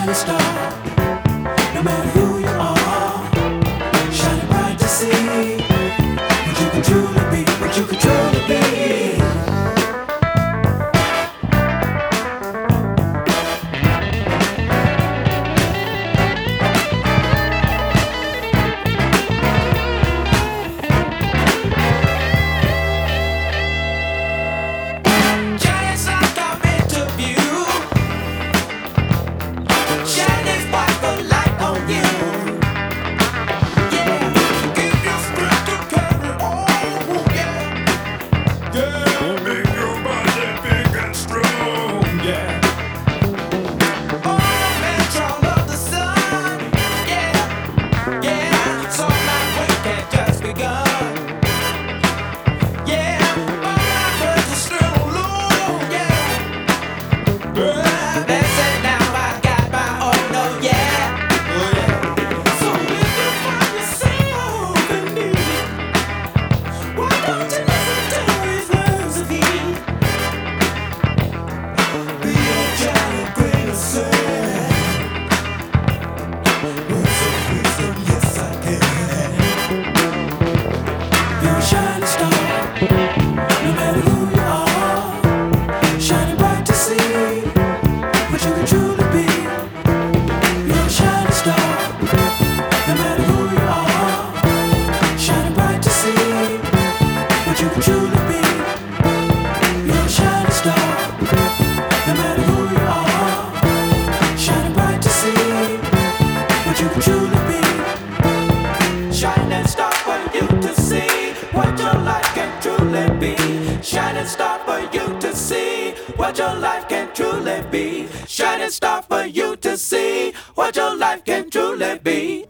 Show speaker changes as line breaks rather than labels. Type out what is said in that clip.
shining star. No matter who you are, shining bright to see what you can truly be, what you can truly be. Giants are coming to view, shining sparkle light on you. Yeah, give you strength to carry on. Yeah, yeah, make your body big and strong. Yeah, oh, control of the sun. Yeah, yeah, so my way can't just begun. Yeah, all I heard was still alone. Yeah, that's it now. I got my own. Oh yeah, oh yeah. So if you find yourself in need, why don't you listen to his words of heat? Be a giant grain of sand. Words of wisdom, yes I can. You're a shining star. No matter who you are, shining bright to see what you can truly be. You're a shining star. No matter who you are, shining bright to see what you can truly be. You're a shining star. No matter who you are, shining bright to see what you can truly be. Shining star for you to see what your life can truly be. Shining star for you to see what your life can truly be. Shining star for you to see what your life can truly be.